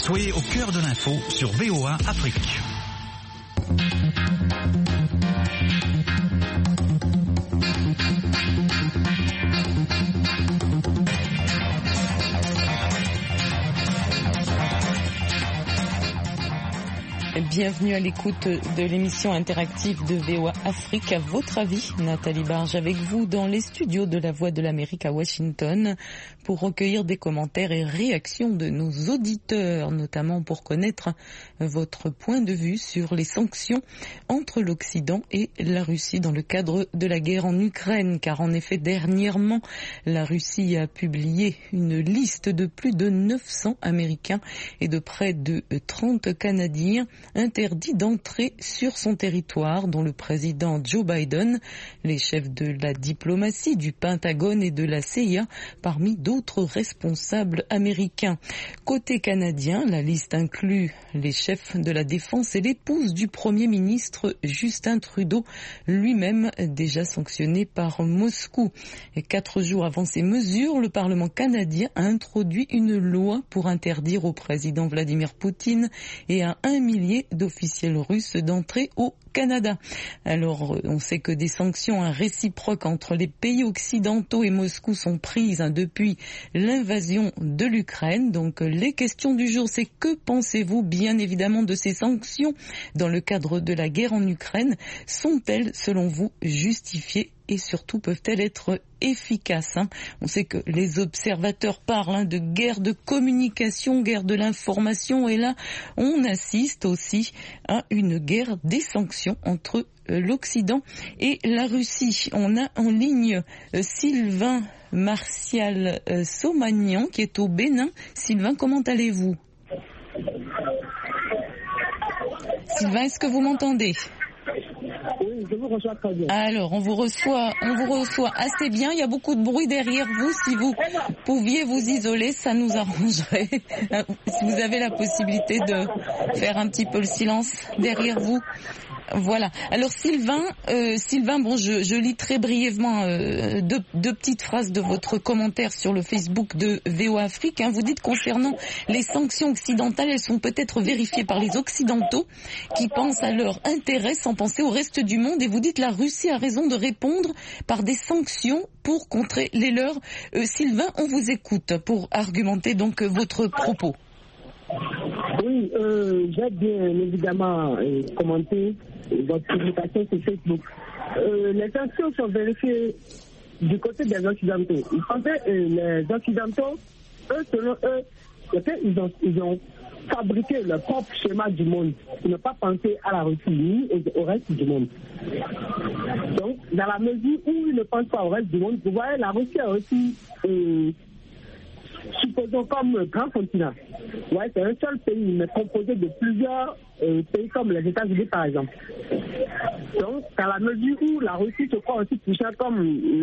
Soyez au cœur de l'info sur VOA Afrique. Bienvenue à l'écoute de l'émission interactive de VOA Afrique. À votre avis, Nathalie Barge avec vous dans les studios de la Voix de l'Amérique à Washington pour recueillir des commentaires et réactions de nos auditeurs, notamment pour connaître votre point de vue sur les sanctions entre l'Occident et la Russie dans le cadre de la guerre en Ukraine. Car en effet, dernièrement, la Russie a publié une liste de plus de 900 Américains et de près de 30 Canadiens interdit d'entrer sur son territoire, dont le président Joe Biden, les chefs de la diplomatie, du Pentagone et de la CIA, parmi d'autres responsables américains. Côté canadien, la liste inclut les chefs de la défense et l'épouse du Premier ministre Justin Trudeau, lui-même déjà sanctionné par Moscou. Et 4 jours avant ces mesures, le Parlement canadien a introduit une loi pour interdire au président Vladimir Poutine et à 1 millier d'officiels russes d'entrer au Canada. Alors, on sait que des sanctions réciproques entre les pays occidentaux et Moscou sont prises depuis l'invasion de l'Ukraine. Donc, les questions du jour, c'est que pensez-vous bien évidemment de ces sanctions dans le cadre de la guerre en Ukraine? Sont-elles, selon vous, justifiées? Et surtout, peuvent-elles être efficaces? On sait que les observateurs parlent de guerre de communication, guerre de l'information, et là, on assiste aussi à une guerre des sanctions entre l'Occident et la Russie. On a en ligne Sylvain Martial Somagnan qui est au Bénin. Sylvain, comment allez-vous? Sylvain, est-ce que vous m'entendez? Oui, je vous reçois très bien. Alors, on vous reçoit assez bien. Il y a beaucoup de bruit derrière vous. Si vous pouviez vous isoler, ça nous arrangerait. Si vous avez la possibilité de faire un petit peu le silence derrière vous. Voilà. Alors Sylvain, bon, je lis très brièvement deux petites phrases de votre commentaire sur le Facebook de VOA Afrique. Vous dites concernant les sanctions occidentales, elles sont peut-être vérifiées par les Occidentaux qui pensent à leur intérêt sans penser au reste du monde. Et vous dites la Russie a raison de répondre par des sanctions pour contrer les leurs. Sylvain, on vous écoute pour argumenter donc votre propos. Oui, j'ai bien évidemment commenté votre publication sur Facebook. Les sanctions sont vérifiées du côté des Occidentaux. Ils pensaient les Occidentaux, eux, selon eux, ils ont fabriqué leur propre schéma du monde. Ils n'ont pas pensé à la Russie ni au reste du monde. Donc, dans la mesure où ils ne pensent pas au reste du monde, vous voyez, la Russie a aussi supposons comme grand continent. Ouais, c'est un seul pays, mais composé de plusieurs pays comme les États-Unis par exemple. Donc, dans la mesure où la Russie se croit aussi puissante comme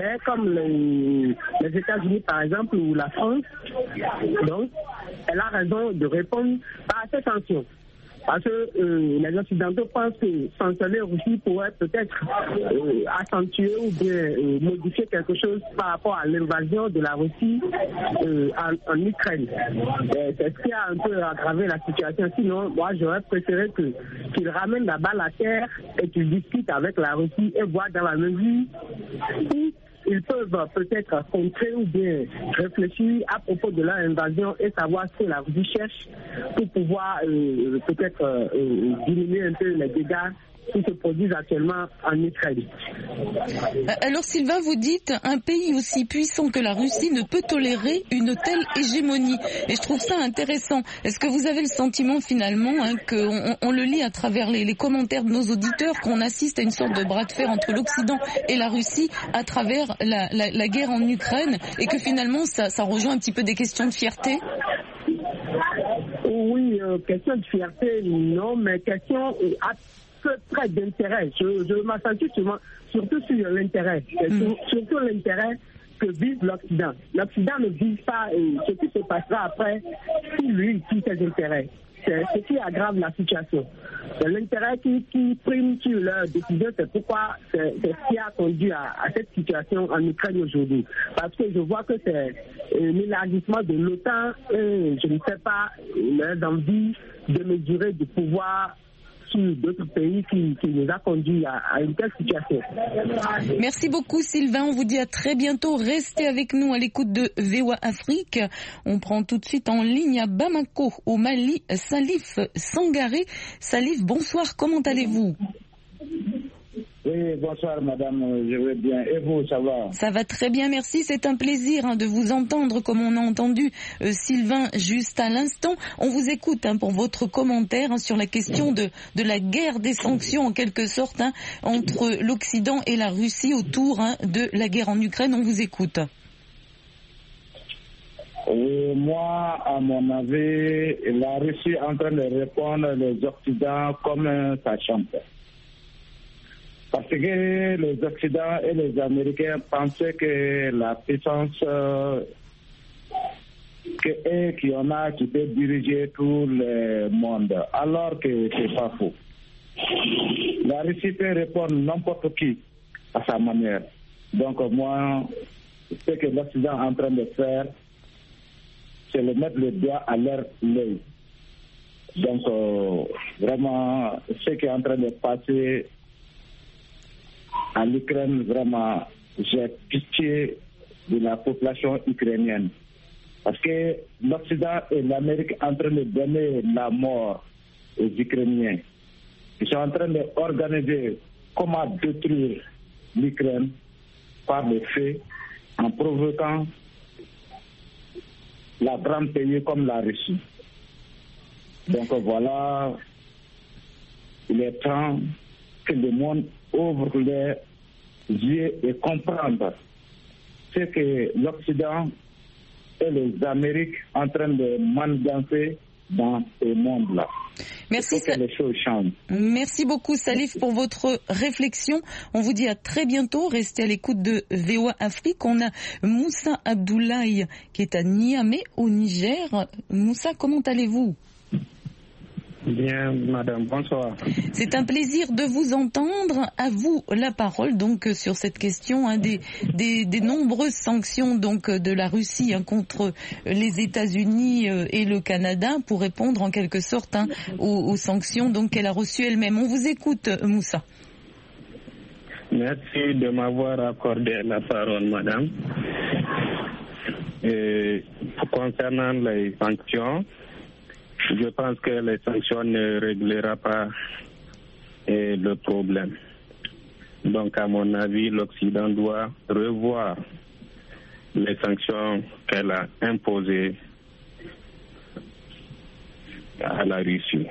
les États-Unis par exemple ou la France, donc elle a raison de répondre à ces sanctions. Parce que les Occidentaux pensent que sanctionner la Russie pourrait peut-être accentuer ou bien modifier quelque chose par rapport à l'invasion de la Russie en Ukraine. C'est ce qui a un peu aggravé la situation. Sinon, moi, j'aurais préféré qu'ils ramènent la balle à terre et qu'ils discutent avec la Russie et voir dans la mesure où ils peuvent peut-être contrer ou bien réfléchir à propos de leur invasion et savoir ce que la Russie cherche pour pouvoir peut-être diminuer un peu les dégâts qui se produisent actuellement en Ukraine. Alors Sylvain, vous dites un pays aussi puissant que la Russie ne peut tolérer une telle hégémonie. Et je trouve ça intéressant. Est-ce que vous avez le sentiment finalement qu'on le lit à travers les commentaires de nos auditeurs, qu'on assiste à une sorte de bras de fer entre l'Occident et la Russie à travers la guerre en Ukraine et que finalement ça rejoint un petit peu des questions de fierté? Oui, question de fierté, non, mais question très d'intérêt. Je m'accentue surtout sur l'intérêt. Surtout l'intérêt que vise l'Occident. L'Occident ne vise pas ce qui se passera après si lui tire ses intérêts. c'est ce qui aggrave la situation. C'est l'intérêt qui prime sur leur décision, c'est pourquoi c'est ce qui a conduit à cette situation en Ukraine aujourd'hui. Parce que je vois que c'est l'élargissement de l'OTAN et je ne sais pas leur envie de mesurer du pouvoir sur d'autres pays qui nous a conduit à une telle situation. Merci beaucoup Sylvain, on vous dit à très bientôt. Restez avec nous à l'écoute de VOA Afrique. On prend tout de suite en ligne à Bamako, au Mali, Salif Sangaré. Salif, bonsoir, comment allez-vous ? Oui, bonsoir madame, je vais bien. Et vous, ça va ? Ça va très bien, merci. C'est un plaisir de vous entendre comme on a entendu Sylvain juste à l'instant. On vous écoute pour votre commentaire sur la question de la guerre des sanctions en quelque sorte entre l'Occident et la Russie autour de la guerre en Ukraine. On vous écoute. Oui, moi, à mon avis, la Russie est en train de répondre les Occidents comme un sachant. Parce que les Occidentaux et les Américains pensaient que la puissance qu'il y en a qui peut diriger tout le monde, alors que c'est pas faux. La Russie peut répondre n'importe qui à sa manière. Donc moi, ce que l'Occident est en train de faire, c'est de mettre le doigt à leur l'œil. Donc vraiment, ce qui est en train de passer en Ukraine, vraiment, j'ai pitié de la population ukrainienne. Parce que l'Occident et l'Amérique sont en train de donner la mort aux Ukrainiens. Ils sont en train d'organiser comment détruire l'Ukraine par le fait, en provoquant la grande pays comme la Russie. Donc voilà, il est temps que le monde ouvre les yeux et comprendre ce que l'Occident et les Amériques sont en train de manigancer dans ce monde-là. Merci, que les choses changent. Merci beaucoup Salif pour votre réflexion. On vous dit à très bientôt. Restez à l'écoute de VOA Afrique. On a Moussa Abdoulaye qui est à Niamey au Niger. Moussa, comment allez-vous ? Bien, madame, bonsoir. C'est un plaisir de vous entendre. À vous la parole donc sur cette question des nombreuses sanctions donc de la Russie contre les États-Unis et le Canada pour répondre en quelque sorte aux sanctions donc qu'elle a reçues elle-même. On vous écoute, Moussa. Merci de m'avoir accordé la parole, madame. Et concernant les sanctions, je pense que les sanctions ne régleront pas le problème. Donc, à mon avis, l'Occident doit revoir les sanctions qu'elle a imposées à la Russie.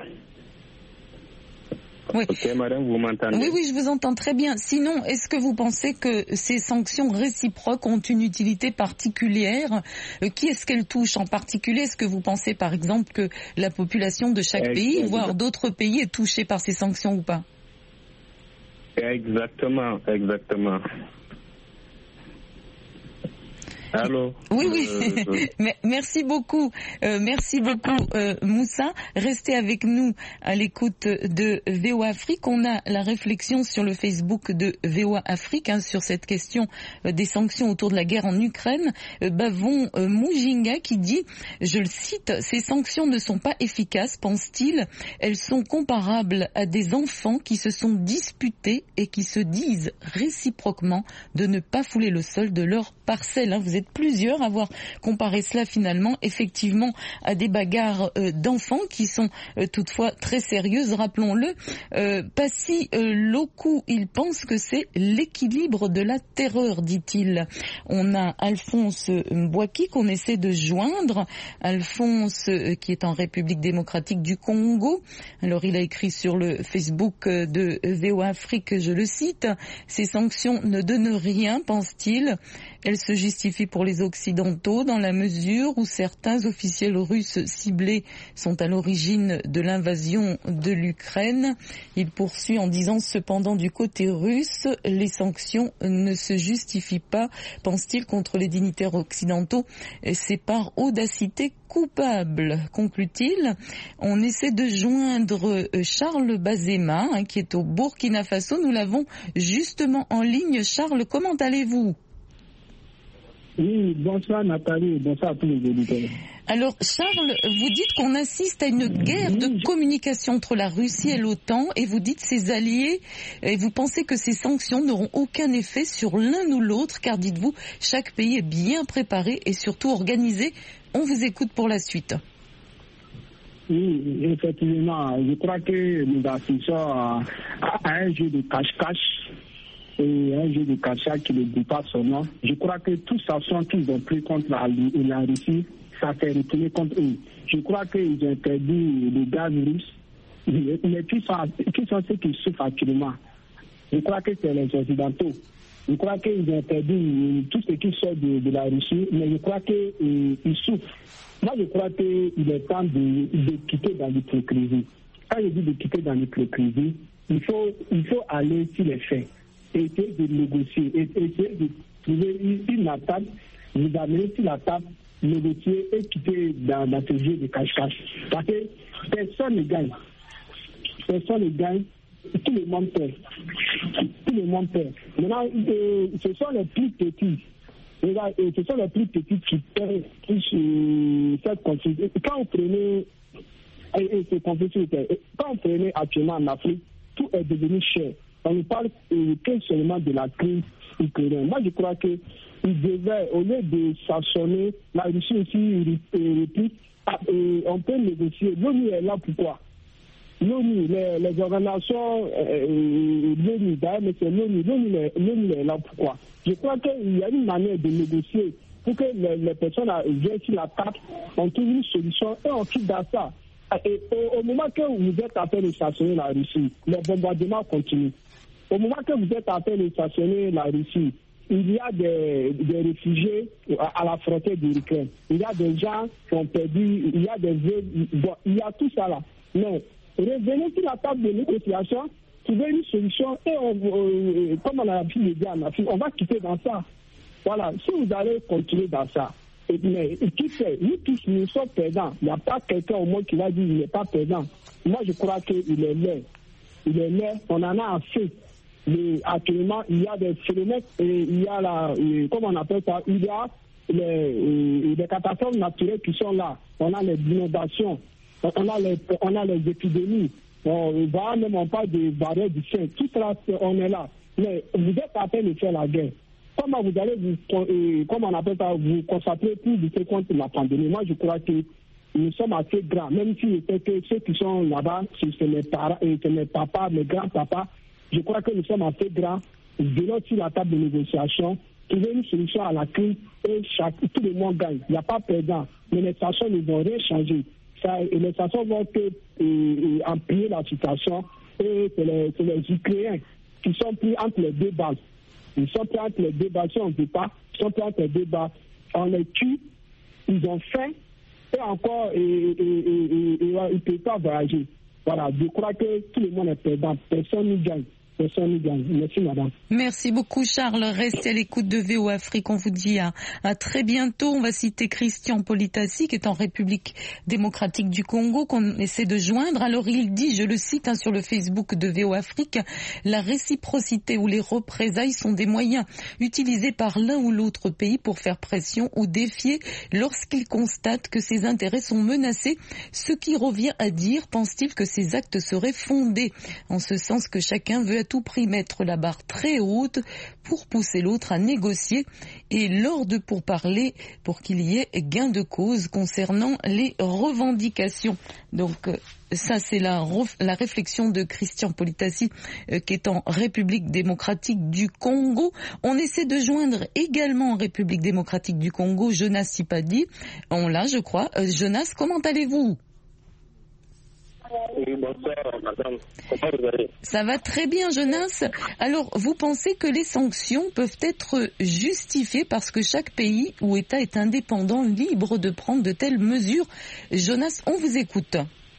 Oui. Ok, madame, vous m'entendez ? Oui, je vous entends très bien. Sinon, est-ce que vous pensez que ces sanctions réciproques ont une utilité particulière ? Qui est-ce qu'elles touchent en particulier ? Est-ce que vous pensez, par exemple, que la population de chaque pays, voire d'autres pays, est touchée par ces sanctions ou pas ? Exactement. Allô ? Oui. Merci beaucoup, Moussa. Restez avec nous à l'écoute de VOA Afrique. On a la réflexion sur le Facebook de VOA Afrique sur cette question des sanctions autour de la guerre en Ukraine. Bavon Mujinga qui dit, je le cite, « Ces sanctions ne sont pas efficaces, pense-t-il. Elles sont comparables à des enfants qui se sont disputés et qui se disent réciproquement de ne pas fouler le sol de leur parcelle. » Vous êtes plusieurs à avoir comparé cela finalement effectivement à des bagarres d'enfants qui sont toutefois très sérieuses, rappelons-le. Passi Loku, il pense que c'est l'équilibre de la terreur, dit-il. On a Alphonse Mbouaki qu'on essaie de joindre. Alphonse qui est en République démocratique du Congo. Alors il a écrit sur le Facebook de VOA Afrique, je le cite, « Ces sanctions ne donnent rien, pense-t-il. Elle se justifie pour les Occidentaux dans la mesure où certains officiels russes ciblés sont à l'origine de l'invasion de l'Ukraine. Il poursuit en disant cependant du côté russe, les sanctions ne se justifient pas, pense-t-il, contre les dignitaires occidentaux. C'est par audacité coupable, conclut-il. On essaie de joindre Charles Bazema, qui est au Burkina Faso. Nous l'avons justement en ligne. Charles, comment allez-vous? Oui, bonsoir Nathalie, bonsoir à tous les auditeurs. Alors Charles, vous dites qu'on assiste à une guerre de communication entre la Russie et l'OTAN et vous dites ses alliés et vous pensez que ces sanctions n'auront aucun effet sur l'un ou l'autre car dites-vous, chaque pays est bien préparé et surtout organisé. On vous écoute pour la suite. Oui, effectivement, je crois que nous assistons à un jeu de cache-cache. Et un jeu de cache-cache qui ne dit pas son nom. Je crois que toutes les sanctions qu'ils ont prises contre la Russie, ça s'est retourné contre eux. Je crois qu'ils ont interdit le gaz russe, mais qui sont ceux qui souffrent actuellement. Je crois que c'est les Occidentaux. Je crois qu'ils ont interdit tout ce qui sort de la Russie, mais je crois qu'ils souffrent. Moi, je crois qu'il est temps de quitter dans l'hypocrisie. Quand je dis de quitter dans l'hypocrisie, il faut aller sur les faits. Essayer de négocier, essayer de trouver une table, vous amener sur la table, négocier et quitter dans ce jeu de cache-cache. Parce que personne ne gagne. Personne ne gagne. Tout le monde perd. Tout le monde perd. Maintenant, ce sont les plus petits. Ce sont les plus petits qui perdent cette confusion. Quand on prenait, quand on prenait actuellement en Afrique, tout est devenu cher. On ne parle que seulement de la crise ukrainienne. Moi, je crois qu'ils devaient, au lieu de sanctionner, la Russie aussi réplique, on peut négocier. L'ONU est là pourquoi? L'ONU, les organisations, l'ONU, d'ailleurs, mais c'est l'ONU est là pourquoi? Je crois qu'il y a une manière de négocier pour que les personnes viennent sur la table, on trouve une solution et on quitte dans ça. Et au moment que vous êtes en train de sanctionner la Russie, les bombardements continuent. Au moment que vous êtes en train de sanctionner la Russie, il y a des réfugiés à la frontière de l'Ukraine. Il y a des gens qui ont perdu, il y a des vœux, il y a tout ça là. Mais revenez sur la table de négociation, trouver une solution et comme on a pu le dire en Afrique, on va quitter dans ça. Voilà, si vous allez continuer dans ça, mais qui fait, nous tous nous sommes perdants. Il n'y a pas quelqu'un au monde qui va dire qu'il n'est pas perdant. Moi je crois qu'il est laid. Il est laid, on en a assez. Actuellement, il y a des phénomènes, il y a comment on appelle ça, il y a les catastrophes naturelles qui sont là. On a les inondations, on a les épidémies, on parle de barrières du sein, tout ça, on est là. Mais vous êtes en train de faire la guerre. Comment vous allez vous concentrer pour lutter contre la pandémie? Moi, je crois que nous sommes assez grands, même si ceux qui sont là-bas, c'est mes parents, c'est mes papas, mes grands-papas. Je crois que nous sommes assez grands, venons sur la table de négociation, trouver une solution à la crise et tout le monde gagne. Il n'y a pas perdant. Mais les sanctions ne vont rien changer. Les sanctions vont empirer la situation et c'est les Ukrainiens qui sont pris entre les deux bases. Ils sont pris entre les deux bases. Si on ne veut pas, ils sont pris entre les deux bases. On les tue, ils ont faim et encore, ils ne peuvent pas voyager. Voilà, je crois que tout le monde est perdant. Personne ne gagne. Merci madame. Merci beaucoup Charles. Restez à l'écoute de VOA Afrique. On vous dit à très bientôt. On va citer Christian Politassi qui est en République démocratique du Congo qu'on essaie de joindre. Alors il dit, je le cite sur le Facebook de VOA Afrique, la réciprocité ou les représailles sont des moyens utilisés par l'un ou l'autre pays pour faire pression ou défier lorsqu'ils constatent que ses intérêts sont menacés. Ce qui revient à dire, pense-t-il, que ces actes seraient fondés en ce sens que chacun veut à tout prix mettre la barre très haute pour pousser l'autre à négocier et lors de pourparlers pour qu'il y ait gain de cause concernant les revendications. Donc ça c'est la réflexion de Christian Politassi qui est en République démocratique du Congo. On essaie de joindre également en République démocratique du Congo Jonas Sipadi. On l'a je crois. Jonas, comment allez-vous? Oui, bonsoir, madame. Comment vous allez? Ça va très bien, Jonas. Alors, vous pensez que les sanctions peuvent être justifiées parce que chaque pays ou État est indépendant, libre de prendre de telles mesures? Jonas, on vous écoute.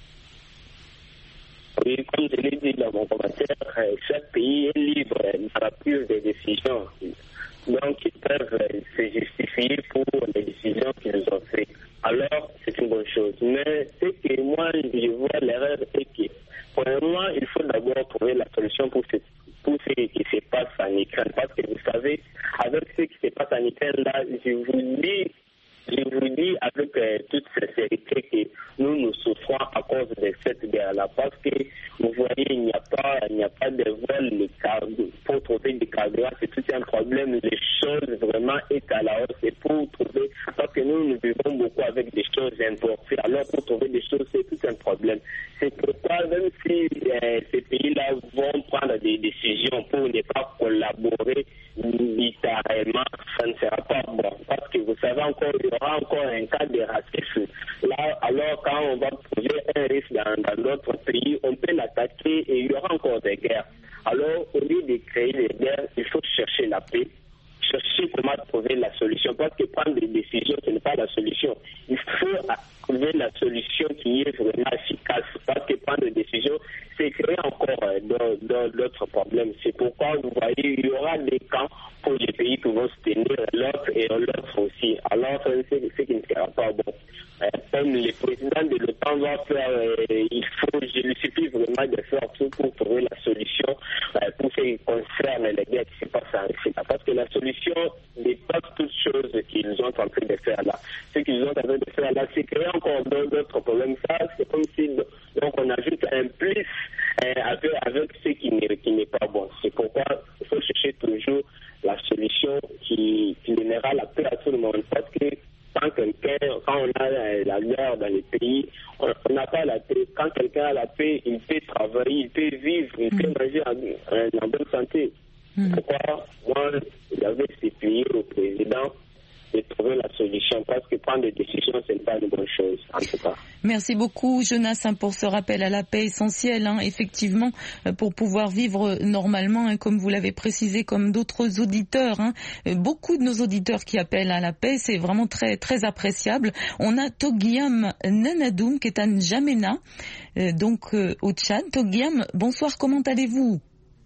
Oui, comme je l'ai dit dans mon commentaire, chaque pays est libre dans la prise des décisions. Donc, ils peuvent se justifier pour les décisions qu'ils ont faites. Alors, c'est une bonne chose. Mais ce que moi, je vois l'erreur, c'est que, premièrement, il faut d'abord trouver la solution pour ce qui se passe en Ukraine. Parce que vous savez, avec ce qui se passe en Ukraine, là, je vous dis avec toute sincérité que nous souffrons à cause de cette guerre-là. Parce que, vous voyez, il n'y a pas de vol pour trouver des carburants. C'est tout un problème. Les choses vraiment est à la hausse. Et pour trouver, parce que nous vivons beaucoup avec des choses importées. Alors, pour trouver des choses, c'est tout un problème. C'est pourquoi, même si ces pays-là vont prendre des décisions pour ne pas collaborer littéralement, ça ne sera pas bon. Parce que vous savez encore, il y aura encore un cas de racisme. Là, alors, quand on va trouver un risque dans d'autres pays, on peut l'attaquer et il y aura encore des guerres. Alors, au lieu de créer des guerres, il faut chercher la paix, chercher comment trouver la solution. Parce que prendre des décisions, ce n'est pas la solution. Il faut trouver la solution qui est vraiment efficace. Parce que prendre des décisions, c'est créer encore d'autres problèmes. C'est pourquoi, vous voyez, il y aura des camps pour les pays qui vont se tenir l'autre et l'autre aussi. Alors, c'est ce qui ne sera pas bon. Comme le président de l'OTAN va faire, il suffit vraiment de faire tout pour trouver la solution pour ce qui concerne les guerres qui se passent en Russie. Parce que la solution dépasse toutes choses qu'ils sont en train de faire là. Ce qu'ils sont en train de faire là, c'est créer encore d'autres problèmes. Ça, c'est comme si donc on ajoute un plus avec ce qui n'est pas bon. C'est pourquoi il faut chercher toujours la solution qui donnera la paix à tout le monde. Parce que quand on a la guerre dans les pays, on n'a pas la paix. Quand quelqu'un a la paix, il peut travailler, il peut vivre, il peut manger en bonne santé. Pourquoi moi, j'avais stipulé au président de trouver la solution, parce que prendre des décisions, ce n'est pas une bonne chose, en tout cas. Merci beaucoup, Jonas, pour ce rappel à la paix essentiel, effectivement, pour pouvoir vivre normalement, comme vous l'avez précisé, comme d'autres auditeurs. Beaucoup de nos auditeurs qui appellent à la paix, c'est vraiment très, très appréciable. On a Togiam Nanadoum, qui est à N'Djamena, au Tchad. Togiam, bonsoir, comment allez-vous?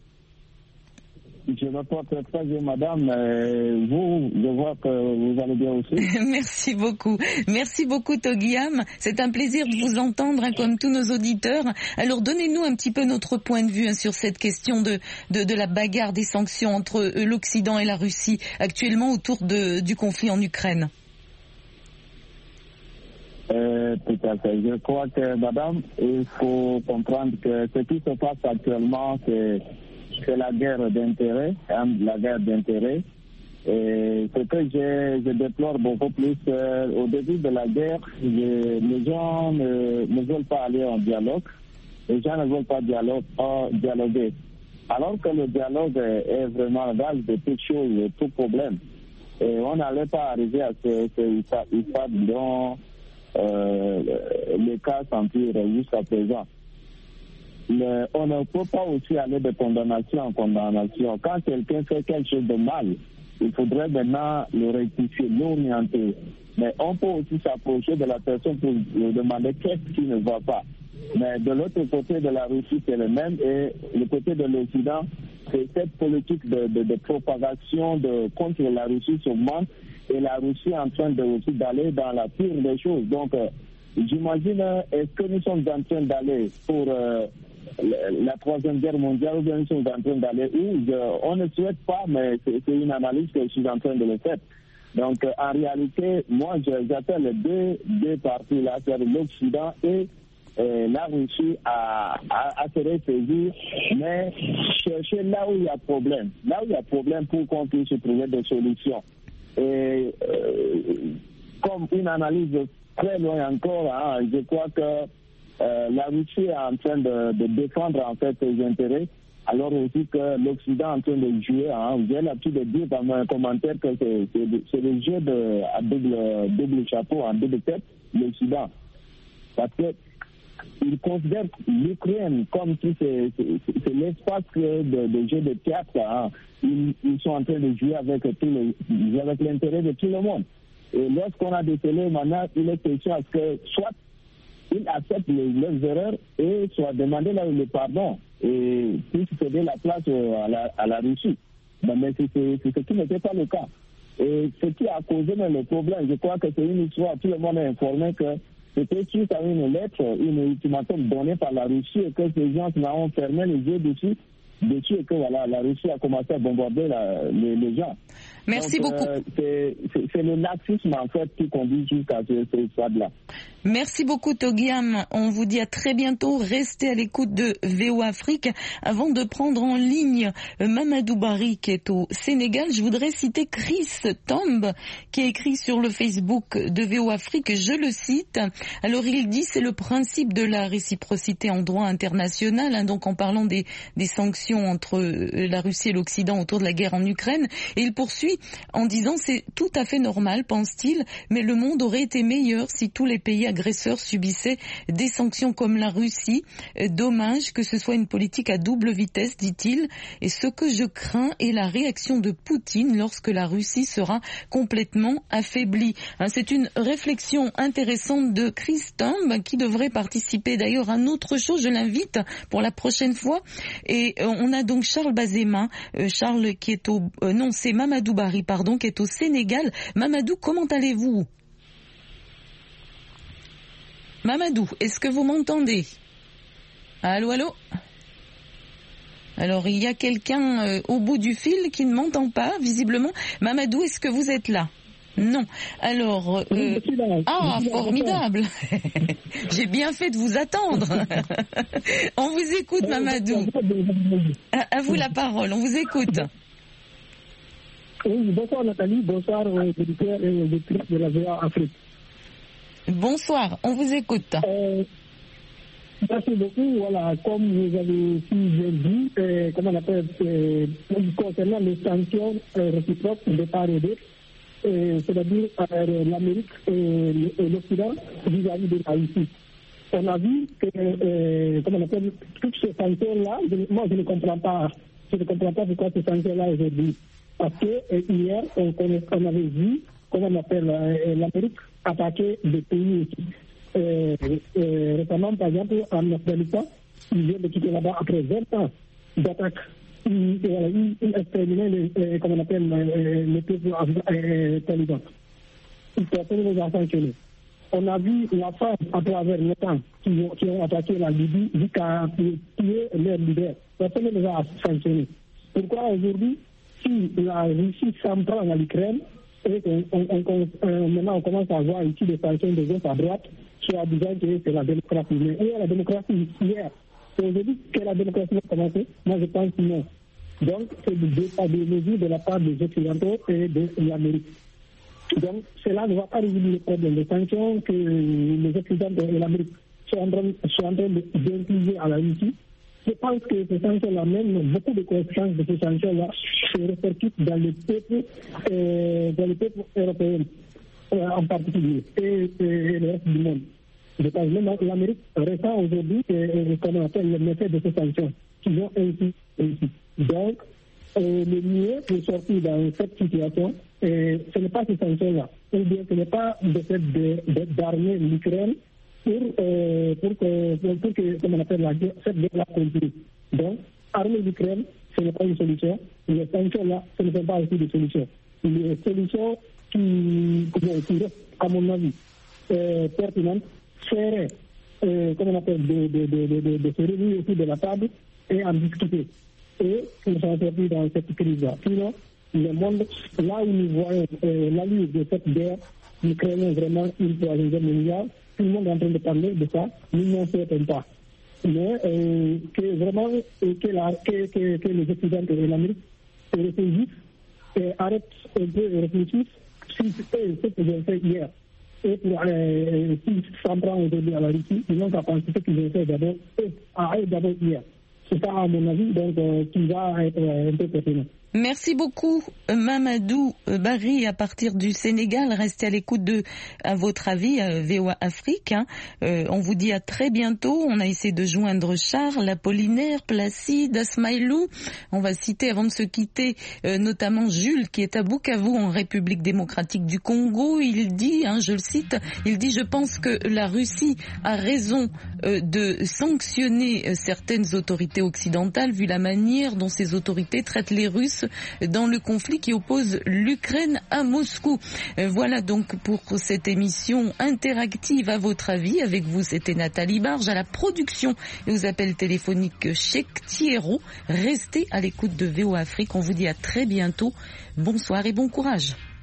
Je ne peux pas dire, madame, vous, je vois que vous allez bien aussi. Merci beaucoup. Merci beaucoup, Togiam. C'est un plaisir de vous entendre, comme tous nos auditeurs. Alors, donnez-nous un petit peu notre point de vue sur cette question de la bagarre des sanctions entre l'Occident et la Russie, actuellement autour du conflit en Ukraine. Tout à fait. Je crois que, madame, il faut comprendre que ce qui se passe actuellement, c'est la guerre d'intérêt, la guerre d'intérêt. Et ce que je déplore beaucoup plus, au début de la guerre, les gens ne veulent pas aller en dialogue. Les gens ne veulent pas dialoguer. Alors que le dialogue est vraiment la base de toutes choses, de tout problème. Et on n'allait pas arriver à ce stade dont les cas s'empirent jusqu'à présent. On ne peut pas aussi aller de condamnation en condamnation. Quand quelqu'un fait quelque chose de mal, il faudrait maintenant le rectifier, l'orienter. Mais on peut aussi s'approcher de la personne pour lui demander qu'est-ce qui ne va pas. Mais de l'autre côté de la Russie, c'est le même. Et le côté de l'Occident, c'est cette politique de propagation contre la Russie s'augmente. Et la Russie est en train aussi d'aller dans la pire des choses. Donc, j'imagine, est-ce que nous sommes en train d'aller pour la Troisième Guerre mondiale, ou bien nous sommes en train d'aller où on ne souhaite pas, mais c'est une analyse que je suis en train de le faire. Donc, en réalité, moi, j'appelle les deux parties là, c'est l'Occident et la Russie à se ressaisir, mais chercher là où il y a problème. Là où il y a problème pour qu'on puisse trouver des solutions. Et comme une analyse très loin encore, je crois que la Russie est en train de défendre en fait ses intérêts, alors aussi que l'Occident est en train de jouer. J'ai l'habitude de dire dans mon commentaire que c'est le jeu à double chapeau, en double tête, l'Occident. Parce que ils considèrent l'Ukraine comme si c'est l'espace de jeu de théâtre. Hein. Ils sont en train de jouer avec l'intérêt de tout le monde. Et lorsqu'on a décelé maintenant, il est question à ce que soit ils acceptent leurs erreurs et soit demander le pardon et puissent céder la place à la Russie. Mais c'est ce qui n'était pas le cas. Et ce qui a causé le problème, je crois que c'est une histoire, tout le monde est informé que c'était suite à une lettre, une ultimatum donnée par la Russie et que ces gens ont fermé les yeux dessus et que voilà, la Russie a commencé à bombarder les gens. Merci beaucoup. C'est le laxisme en fait qui conduit jusqu'à ce stade-là. Merci beaucoup Togiam. On vous dit à très bientôt. Restez à l'écoute de VOA Afrique. Avant de prendre en ligne Mamadou Barry qui est au Sénégal, je voudrais citer Chris Tomb qui a écrit sur le Facebook de VOA Afrique. Je le cite. Alors il dit c'est le principe de la réciprocité en droit international. Hein, donc en parlant des sanctions entre la Russie et l'Occident autour de la guerre en Ukraine. Et il poursuit en disant c'est tout à fait normal, pense-t-il, mais le monde aurait été meilleur si tous les pays agresseurs subissaient des sanctions comme la Russie. Dommage que ce soit une politique à double vitesse, dit-il. Et ce que je crains est la réaction de Poutine lorsque la Russie sera complètement affaiblie. C'est une réflexion intéressante de Chris Tomb qui devrait participer d'ailleurs à un autre show. Je l'invite pour la prochaine fois. Et on a donc Charles Bazema, Charles qui est c'est Mamadou Barry, qui est au Sénégal. Mamadou, comment allez-vous? Mamadou, est-ce que vous m'entendez? Allô, allô? Alors, il y a quelqu'un au bout du fil qui ne m'entend pas, visiblement. Mamadou, est-ce que vous êtes là? Non. Alors, formidable. J'ai bien fait de vous attendre. On vous écoute, Mamadou. À vous la parole, on vous écoute. Oui, bonsoir Nathalie, bonsoir aux éditeurs et aux éditeurs de la VOA Afrique. Bonsoir, on vous écoute. Merci beaucoup. Voilà, comme vous avez dit, concernant les sanctions réciproques de part et d'autre, c'est-à-dire l'Amérique et l'Occident vis-à-vis de la Russie. On a vu que, toutes ces sanctions-là, moi je ne comprends pas pourquoi ces sanctions-là aujourd'hui. Parce que hier, on avait vu, l'Amérique attaquer des pays aussi. Récemment, par exemple, en Afghanistan, ils viennent de quitter là-bas après 20 ans d'attaque. Ils exterminaient les peuples talibans. Ils personne ne les a sanctionnés. On a vu la France à travers le temps qui ont attaqué la Libye jusqu'à tuer leur leader. Personne ne les a sanctionnés. Pourquoi aujourd'hui, si la Russie s'en prend à l'Ukraine, et maintenant on commence à voir ici des sanctions de gauche à droite, soit disant que c'est la démocratie. Mais où est la démocratie hier? C'est aujourd'hui que la démocratie va commencer? Moi je pense que non. Donc c'est des mesures de la part des Occidentaux et de l'Amérique. Donc cela ne va pas résoudre le problème des sanctions que les Occidentaux et l'Amérique sont en train d'infliger à la Russie. Je pense que ces sanctions-là, même beaucoup de conséquences de ces sanctions-là, se répercutent dans les peuples européens en particulier et le reste du monde. Je pense même que l'Amérique ressent aujourd'hui comme on appelle le méfait de ces sanctions qui vont ainsi. Donc, le mieux pour sortir dans cette situation, ce n'est pas ces sanctions-là, ou bien ce n'est pas de fait d'armer l'Ukraine pour que comme on appelle cette guerre-là continue. Donc, armer l'Ukraine, ce n'est pas une solution. Les sanctions-là, ce ne sont pas aussi des solutions. Les solutions qui restent, à mon avis, pertinentes, seraient, comme on appelle, de se réunir autour de la table et en discuter. Et pour s'en sortir dans cette crise-là. Sinon, le monde, là où nous voyons l'allure de cette guerre, nous craignons vraiment une troisième mondiale. Tout le monde est en train de parler de ça, nous n'en souhaitons pas. Mais que vraiment que les Occidentaux et l'Amérique se réfléchissent et arrêtent un peu et réfléchissent si c'est ce qu'ils ont fait hier. Et pour s'ils s'en prennent aujourd'hui à la Russie, ils n'ont qu'à penser ce qu'ils ont fait d'abord hier. C'est ça, à mon avis, donc, qui va être un peu pertinent. Merci beaucoup Mamadou Barry à partir du Sénégal. Restez à l'écoute de À votre avis, VOA Afrique. On vous dit à très bientôt. On a essayé de joindre Charles, Apollinaire, Placide, Asmaïlou. On va citer avant de se quitter notamment Jules qui est à Bukavu en République démocratique du Congo. Il dit, je le cite, il dit « Je pense que la Russie a raison de sanctionner certaines autorités occidentales vu la manière dont ces autorités traitent les Russes dans le conflit qui oppose l'Ukraine à Moscou. » Voilà donc pour cette émission interactive à votre avis. Avec vous, c'était Nathalie Barge à la production et aux appels téléphoniques Cheikh Thierro. Restez à l'écoute de VOA Afrique. On vous dit à très bientôt. Bonsoir et bon courage.